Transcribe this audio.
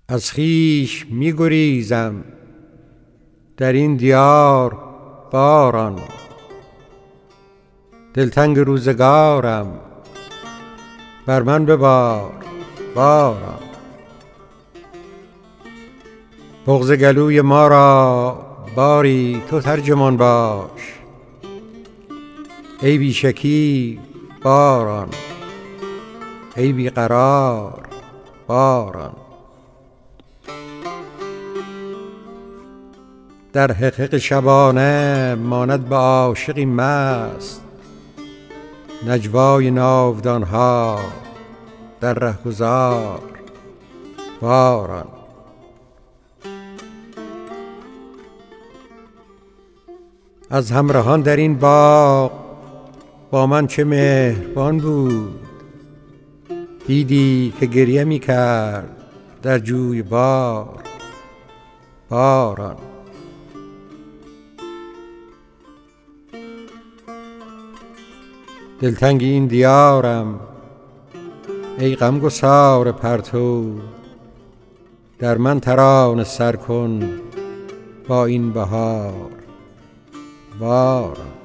از خویش می گریزم در این دیار باران، دلتنگ روزگارم بر من ببار باران. بغض گلوی ما را باری تو ترجمان باش، ای بی شکیب باران، ای بی قرار باران. در حقیق شبانه ماند به عاشقی مست، نجوای ناودانها در رهگذار باران. از همراهان در این باغ با من چه مهربان بود، دیدی که گریه می کرد در جویبار باران. دلتنگ این دیارم ای غمگسار پرتو، در من ترانه سر کن با این بهار باران.